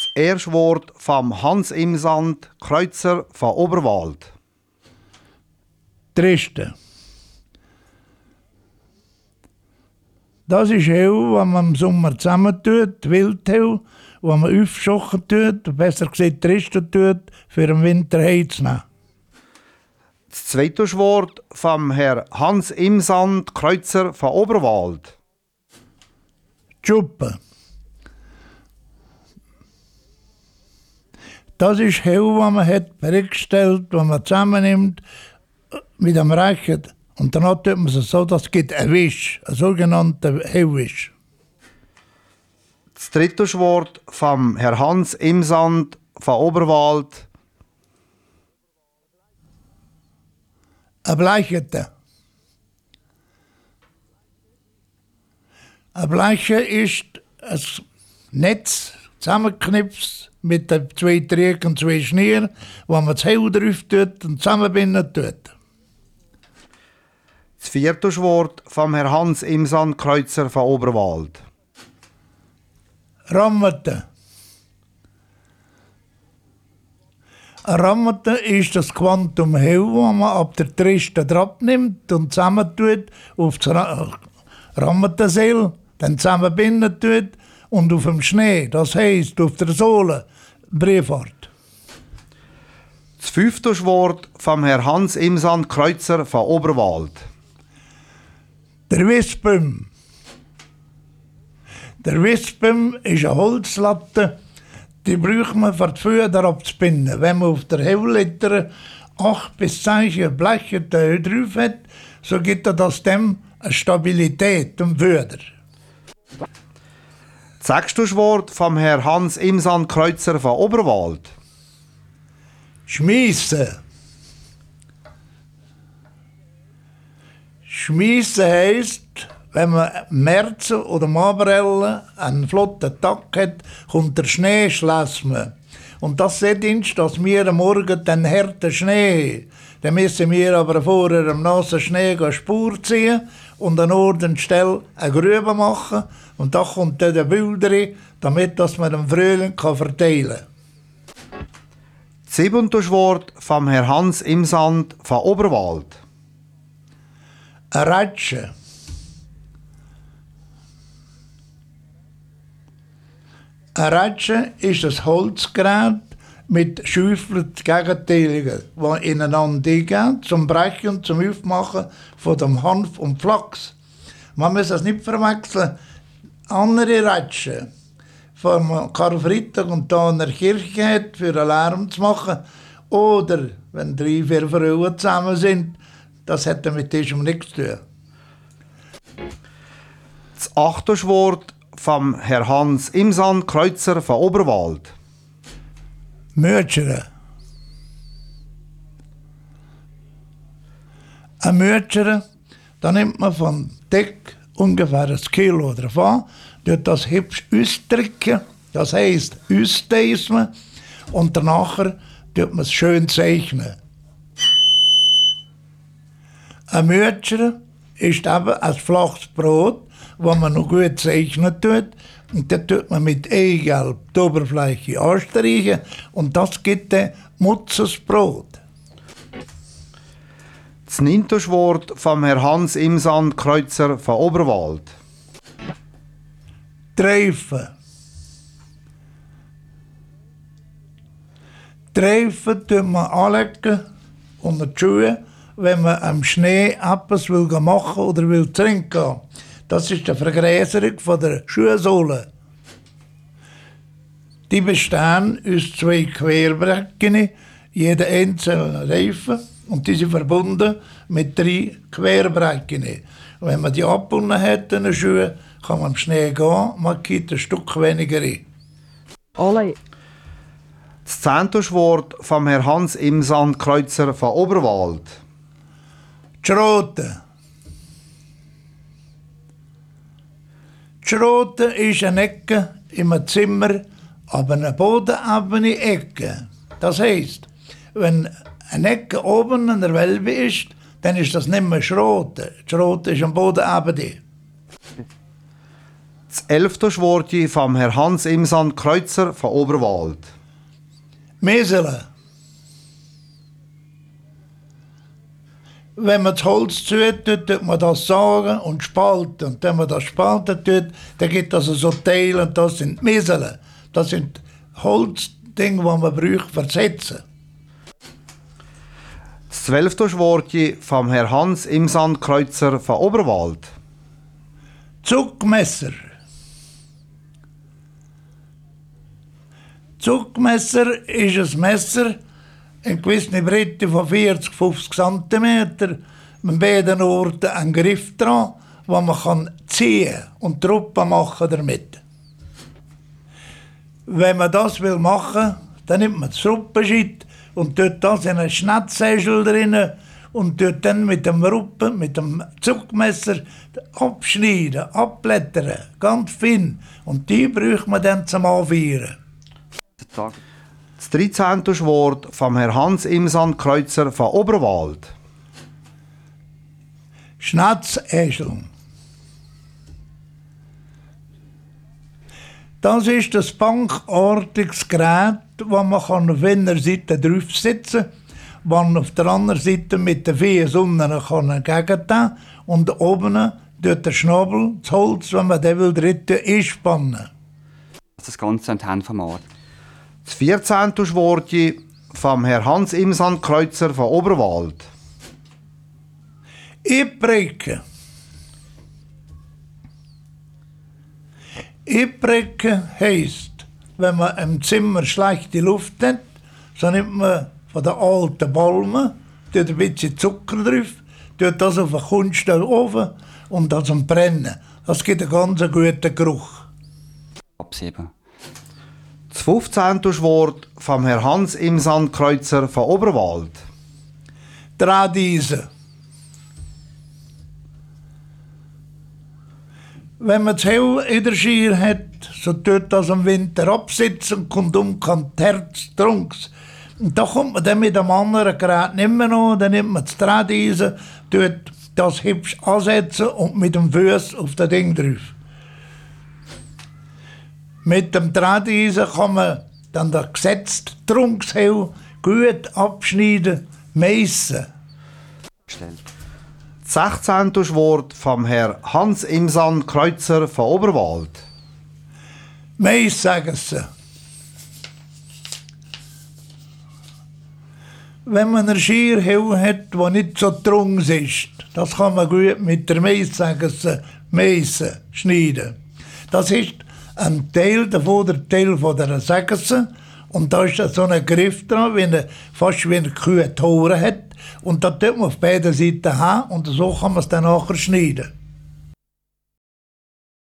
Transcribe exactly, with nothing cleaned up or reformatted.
erste Wort vom Hans Imsand, Kreuzer von Oberwald. Triste. Das ist Heu, was man im Sommer zusammentut, Wildheu, wo man aufschochen tut, besser gesagt Triste tut, für den Winter Heu zu nehmen. Das zweite Wort vom Herr Hans Imsand, Kreuzer von Oberwald. Schuppe. Das ist Heu, was man hat bereitgestellt, was man zusammennimmt mit dem Rechen. Und dann tut man es so, dass es gibt ein Wisch, ein sogenannter Heuwisch. Das dritte Wort vom Herr Hans Imsand von Oberwald. Ein Bleichete. Ein Bleiche ist ein Netz zusammengeknipst mit den zwei Trägern und zwei Schneer, wo man das Heu drauf tut und zusammenbinden tut. Das vierte Wort vom Herr Hans Imsand, Kreuzer von Oberwald. Rammete. Ein Rammete ist das Quantum Heu, das man ab der Triste drauf nimmt und zusammentut auf das Ra Rammetenseil, dann zusammenbinden tut und auf dem Schnee, das heisst auf der Sohle, Briefart. Das fünfte Wort vom Herr Hans Imsand, Kreuzer von Oberwald. Der Wispem. Der Wispem ist eine Holzlatte, die braucht man für die Föder abzubinden. Wenn man auf der Heuleiter acht bis zehn Bleche drauf hat, so gibt er das dem eine Stabilität und Föder. Das sechste Wort vom Herr Hans Imsand, Kreuzer von Oberwald. Schmiessen. Schmiessen heisst, wenn man März oder Mabrelle einen flotten Tag hat, kommt der Schnee, schlägt man. Und das bedeutet, dass wir am Morgen den harten Schnee haben. Dann müssen wir aber vorher am nassen Schnee eine Spur ziehen und an Ort und Stelle eine Grube machen. Und da kommt dann der Bilder rein, damit dass man den Frühling verteilen kann. Das siebente Wort vom Herr Hans Imsand von Oberwald. Ein Rätsche. Ein Rätsche ist ein Holzgerät mit Schäufeln Gegenteiligen, die ineinander eingehen, zum Brechen und zum Aufmachen von dem Hanf und Flachs. Man muss das nicht verwechseln. Andere Rätsche, vom Karfreitag und da in der Kirche hat, für einen Lärm zu machen, oder wenn drei, vier Frauen zusammen sind, das hat mit diesem nichts zu tun. Das achte Wort vom Herr Hans Imsand, Kreuzer von Oberwald. Mütschere. Ein Mütschere, da nimmt man vom Deck ungefähr ein Kilo drauf an, tut das hübsch ausdrücken, das heisst ausdeisen, und danach tut man es schön zeichnen. Ein Mütschere ist eben ein flaches Brot, das man noch gut zeichnen tut. Und dann tut man mit Eigelb die Oberfläche anstreichen und das gibt dann Mutzes Brot. Das neunte Wort vom Herr Hans Imsand, Kreuzer von Oberwald. Treifen. Treifen tut man anlegen unter die Schuhe, wenn man am Schnee etwas will machen oder will trinken. Das ist die Vergräserung von der Schuhsohle. Die bestehen aus zwei Querbrecken, jeder einzelne Reifen, und die sind verbunden mit drei Querbrecken. Und wenn man die abgebunden hat in den Schuhen, kann man am Schnee gehen, man kriegt ein Stück weniger rein. Ole. Das zehnte Wort vom Herr Hans Imsand, Kreuzer von Oberwald. Die Schrote. Die Schrote ist eine Ecke in einem Zimmer, aber eine bodenebene Ecke. Das heisst, wenn eine Ecke oben an der Welbe ist, dann ist das nicht mehr Schrote. Die Schrote ist am Boden ebene. Das elfte Wort vom Herrn Hans Imsan Kreuzer von Oberwald. Mesele. Wenn man das Holz zutut, tut man das sagen und spalten. Und wenn man das spalten tut, dann gibt es also so Teile und das sind Mesele. Das sind Holzdinge, die man braucht, versetzen. Das zwölfte Wort vom Herrn Hans Imsan Kreuzer von Oberwald. Zuckmesser. Zuckmesser ist ein Messer, in gewissen Breite von vierzig bis fünfzig Zentimeter, mit beiden Orten einen Griff dran, wo man kann ziehen und Truppen machen damit. Wenn man das will machen, dann nimmt man das Ruppenscheit und tut das in einen Schnetzsäschel drin und tut dann mit dem Ruppen, mit dem Zuckmesser abschneiden, abblättern, ganz fein. Und die braucht man dann zum Anfeuern. Das dreizehnte Wort vom Herrn Hans Imsan Kreuzer von Oberwald. Schnetzäschel. Das ist ein bankartiges Gerät, wo man auf einer Seite drauf sitzen kann, wo man auf der anderen Seite mit den vier unten entgegen kann und oben durch den Schnabel das Holz, wenn man den will, dritte einspannen. Das Ganze ein Handformat. Das vierzehnte Wort vom Herrn Hans Imsan Kreuzer von Oberwald. Einbrechen. Einbrechen heisst, wenn man im Zimmer schlechte Luft hat, so nimmt man von den alten Balmen, tut ein bisschen Zucker drauf, tut das auf den Kunstofen und das am Brennen. Das gibt einen ganz guten Geruch. Absieben. Das fünfzehnte Wort vom Herrn Hans Imsan Kreuzer von Oberwald. Drahteisen. Wenn man das Hell in der Schier hat, so tut das im Winter absitzen und kommt um kein Herz trunks. Und da kommt man dann mit einem anderen Gerät nicht mehr an, dann nimmt man das Drahteisen, tut das hübsch ansetzen und mit dem Fuß auf das Ding drauf. Mit dem Drahteisen kann man dann das gesetzte Trunkshell gut abschneiden, meissen. Gestellt. Das sechzehnte Wort vom Herrn Hans Imsan Kreuzer von Oberwald. Mais sagen sie. Wenn man eine Schierhell hat, die nicht so trunks ist, das kann man gut mit der Mais sagen sie, Meisse schneiden. Das ist ein Teil davon, der Teil von der Sägelse. Und da ist so ein Griff dran, wie eine, fast wie eine Kuh Tore hat. Und da tut man auf beiden Seiten haben und so kann man es dann nachher schneiden.